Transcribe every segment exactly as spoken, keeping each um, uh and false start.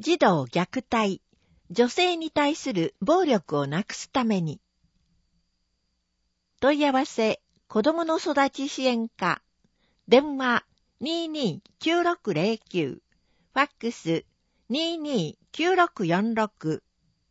児童虐待、女性に対する暴力をなくすために。問い合わせ、子どもの育ち支援課、電話 にーにーきゅうろくゼロきゅう、ファックス にーにーきゅうろくよんろく。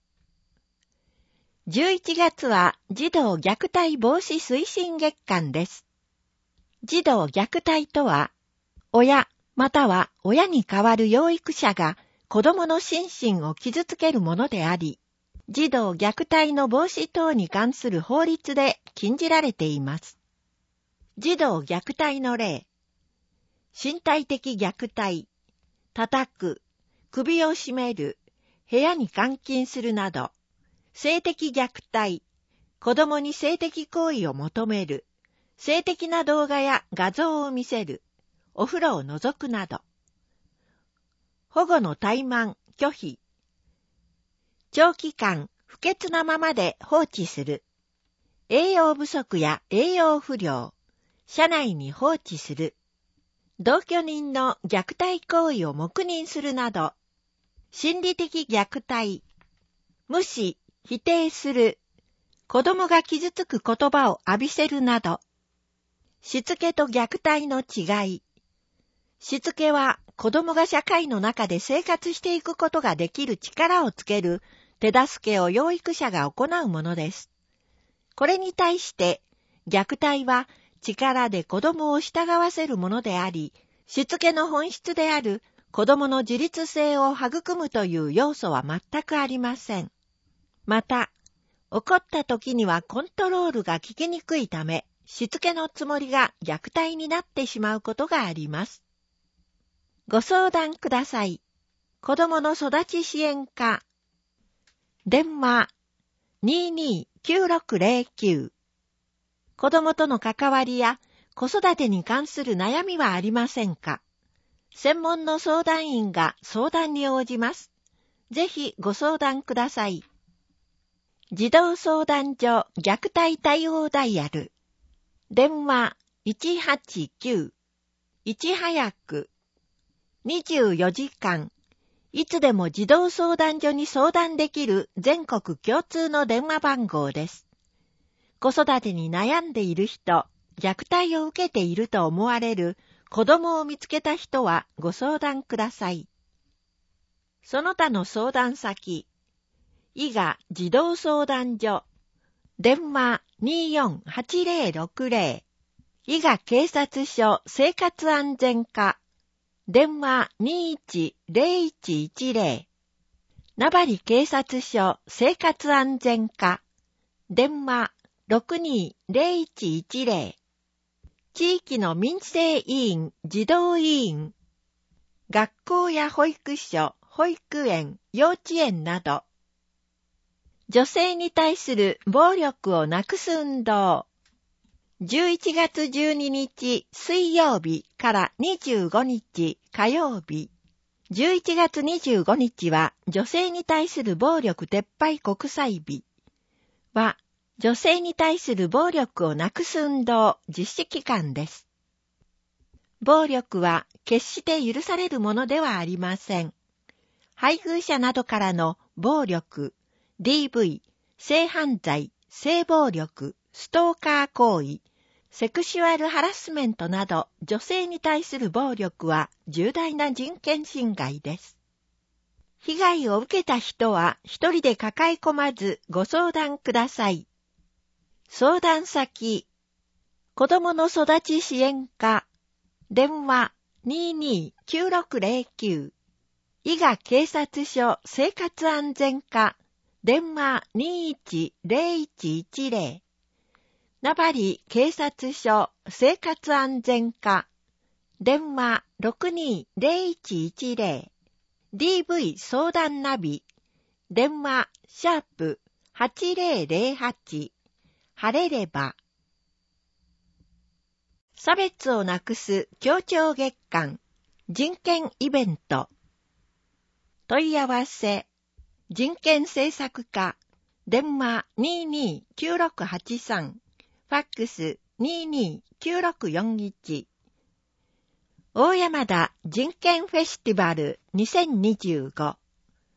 じゅういちがつは児童虐待防止推進月間です。児童虐待とは、親または親に代わる養育者が子供の心身を傷つけるものであり、児童虐待の防止等に関する法律で禁じられています。児童虐待の例、身体的虐待、叩く、首を絞める、部屋に監禁するなど、性的虐待、子供に性的行為を求める、性的な動画や画像を見せる、お風呂を覗くなど、保護の怠慢、拒否、長期間不潔なままで放置する、栄養不足や栄養不良、車内に放置する、同居人の虐待行為を黙認するなど、心理的虐待、無視、否定する、子供が傷つく言葉を浴びせるなど、しつけと虐待の違い。しつけは子供が社会の中で生活していくことができる力をつける手助けを養育者が行うものです。これに対して虐待は力で子供を従わせるものであり、しつけの本質である子供の自立性を育むという要素は全くありません。また、怒った時にはコントロールが効きにくいため、しつけのつもりが虐待になってしまうことがあります。ご相談ください。子どもの育ち支援課。電話 にーにーきゅうろくゼロきゅう。子どもとの関わりや子育てに関する悩みはありませんか？専門の相談員が相談に応じます。ぜひご相談ください。児童相談所虐待対応ダイヤル。電話 いちはちきゅう。いち早く。にじゅうよじかん。いつでも児童相談所に相談できる全国共通の電話番号です。子育てに悩んでいる人、虐待を受けていると思われる子供を見つけた人はご相談ください。その他の相談先、伊賀児童相談所、電話 にーよんはちゼロろくゼロ、伊賀警察署生活安全課、電話 にーいちゼロいちいちゼロ、名張警察署生活安全課、電話ろくにーゼロいちいちゼロ、地域の民生委員、児童委員、学校や保育所、保育園、幼稚園など、女性に対する暴力をなくす運動。じゅういちがつじゅうににち水曜日からにじゅうごにち火曜日。じゅういちがつにじゅうごにちは女性に対する暴力撤廃国際日は、女性に対する暴力をなくす運動実施期間です。暴力は決して許されるものではありません。配偶者などからの暴力、ディーブイ、性犯罪、性暴力、ストーカー行為、セクシュアルハラスメントなど女性に対する暴力は重大な人権侵害です。被害を受けた人は一人で抱え込まずご相談ください。相談先、子どもの育ち支援課、電話 にーにーきゅうろくゼロきゅう、伊賀警察署生活安全課、電話 にーいちゼロいちいちゼロ、名張警察署生活安全課、電話ろくにーゼロいちいちゼロ、ディーブイ 相談ナビ、電話シャープはちゼロゼロはち、晴れれば。差別をなくす協調月間、人権イベント。問い合わせ、人権政策課、電話 にーにーきゅうろくはちさん、ファックス にーにーきゅうろくよんいち。大山田人権フェスティバルにせんにじゅうご。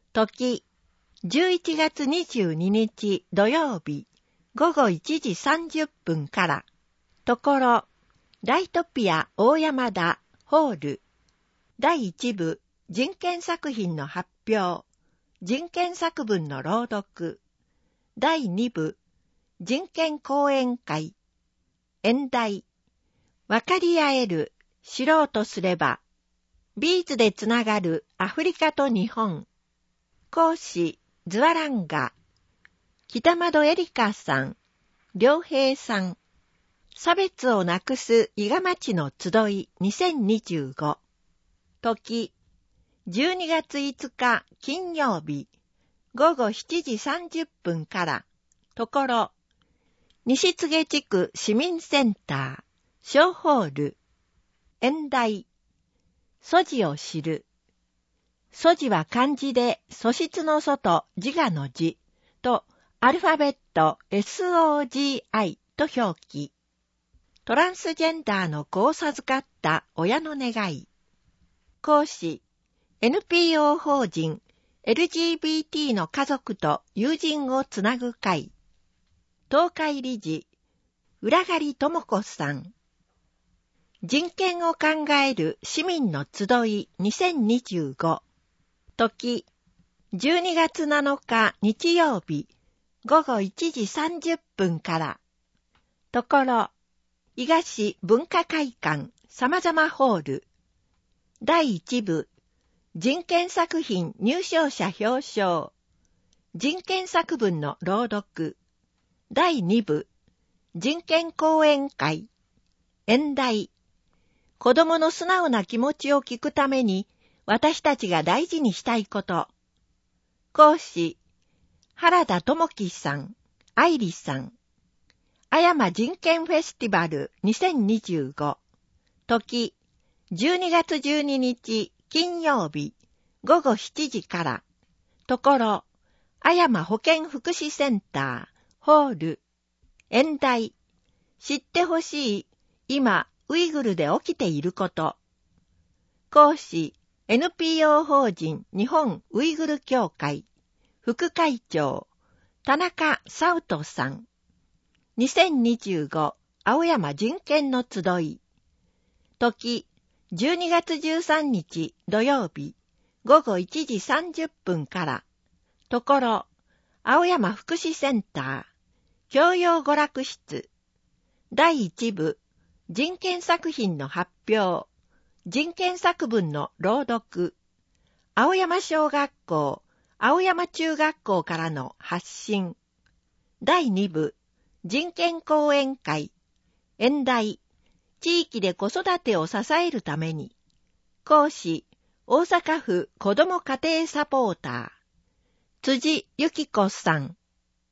時、じゅういちがつにじゅうににち土曜日、ごごいちじさんじゅっぷんから、ところ、ライトピア大山田ホール、だいいち部人権作品の発表、人権作文の朗読、だいに部人権講演会、演題、分かり合える、知ろうとすれば、ビーズでつながるアフリカと日本、講師、ズワランガ、北窓エリカさん、良平さん、差別をなくす伊賀町の集いにせんにじゅうご、時、じゅうにがついつか金曜日、ごごしちじさんじゅっぷんから、ところ、西柘地区市民センター、小ホール、演題、素地を知る。素地は漢字で素質の素と自我の字とアルファベット エスオージーアイ と表記。トランスジェンダーの子を授かった親の願い。講師、エヌピーオー 法人 エルジービーティー の家族と友人をつなぐ会。東海理事、浦狩智子さん。人権を考える市民の集いにせんにじゅうご。時、じゅうにがつなのか日曜日、ごごいちじさんじゅっぷんから。ところ、伊賀市文化会館様々ホール。だいいち部、人権作品入賞者表彰。人権作文の朗読。だいに部、人権講演会。演題。子供の素直な気持ちを聞くために、私たちが大事にしたいこと。講師、原田智樹さん、愛理さん。あやま人権フェスティバルにせんにじゅうご。時、じゅうにがつじゅうににち金曜日、ごごしちじから。ところ、あやま保健福祉センター、ホール。演題、知ってほしい、今、ウイグルで起きていること。講師、エヌピーオー 法人日本ウイグル協会、副会長、田中沙人さん。にせんにじゅうご青山人権の集い。時、じゅうにがつじゅうさんにち土曜日、ごごいちじさんじゅっぷんから。ところ、青山福祉センター、教養娯楽室。だいいち部、人権作品の発表。人権作文の朗読。青山小学校、青山中学校からの発信。だいに部、人権講演会。演題、地域で子育てを支えるために。講師、大阪府子ども家庭サポーター。辻由紀子さん。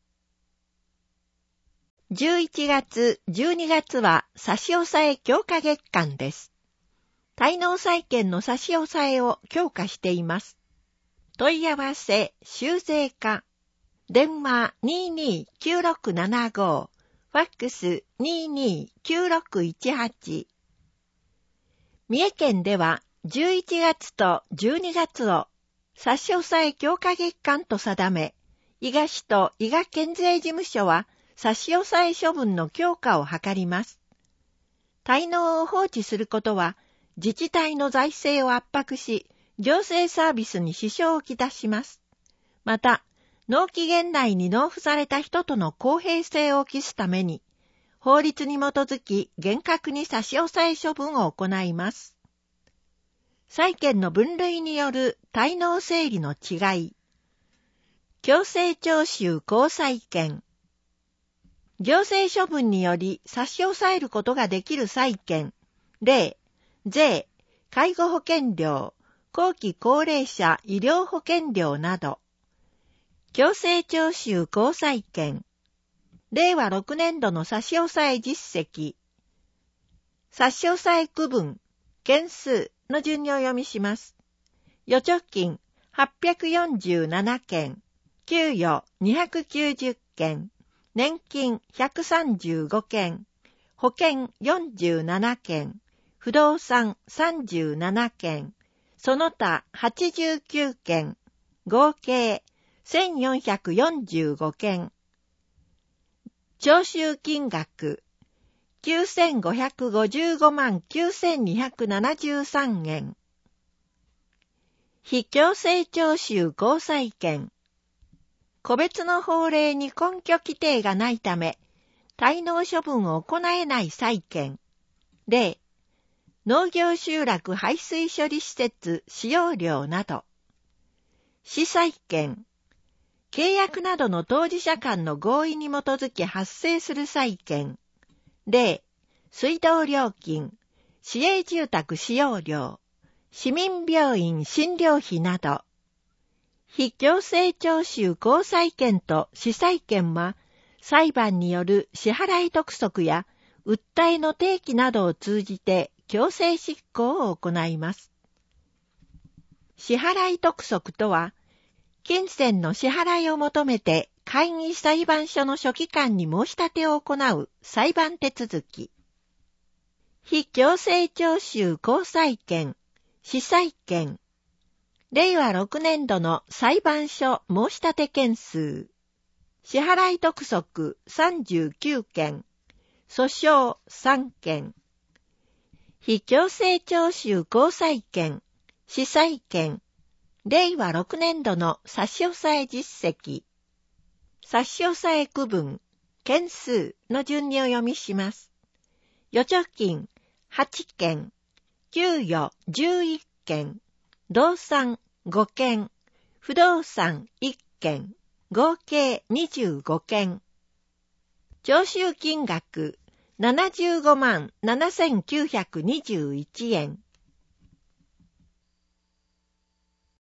じゅういちがつ、じゅうにがつは差し押さえ強化月間です。滞納債権の差し押さえを強化しています。問い合わせ、修税課。電話 にーにーきゅうろくななご、ファックス にーにーきゅうろくいちはち。三重県ではじゅういちがつとじゅうにがつを差し押さえ強化月間と定め、伊賀市と伊賀県税事務所は差し押さえ処分の強化を図ります。滞納を放置することは、自治体の財政を圧迫し、行政サービスに支障をきたします。また、納期限内に納付された人との公平性を期すために、法律に基づき厳格に差し押さえ処分を行います。債権の分類による滞納整理の違い。強制徴収公債権。行政処分により差し押さえることができる債権、例、税、介護保険料、後期高齢者医療保険料など。強制徴収公債権。れいわろくねんどの差し押さえ実績。差し押さえ区分、件数の順にお読みします。預貯金はっぴゃくよんじゅうななけん、給与にひゃくきゅうじゅっけん、年金ひゃくさんじゅうごけん、保険よんじゅうななけん、不動産さんじゅうななけん、その他はちじゅうきゅうけん、 合計せんよんひゃくよんじゅうごけん。徴収金額きゅうせんごひゃくごじゅうごまんきゅうせんにひゃくななじゅうさんえん。非強制徴収高裁権。個別の法令に根拠規定がないため、滞納処分を行えない債権。例、農業集落排水処理施設使用料など。司債権。契約などの当事者間の合意に基づき発生する債権。例、水道料金、市営住宅使用料、市民病院診療費など。非強制徴収高裁権と司債権は、裁判による支払い督促や訴えの提起などを通じて強制執行を行います。支払い督促とは、金銭の支払いを求めて簡易裁判所の書記官に申し立てを行う裁判手続き。非強制徴収高裁権、司債権。れいわろくねんどの裁判所申し立て件数。支払い督促さんじゅうきゅうけん、訴訟さんけん。非強制徴収高裁権、司債権。れいわろくねんどの差し押さえ実績。差し押さえ区分、件数の順にお読みします。預貯金はちけん、給与じゅういっけん、動産ごけん、不動産いっけん、合計にじゅうごけん。徴収金額ななじゅうごまんななせんきゅうひゃくにじゅういちえん。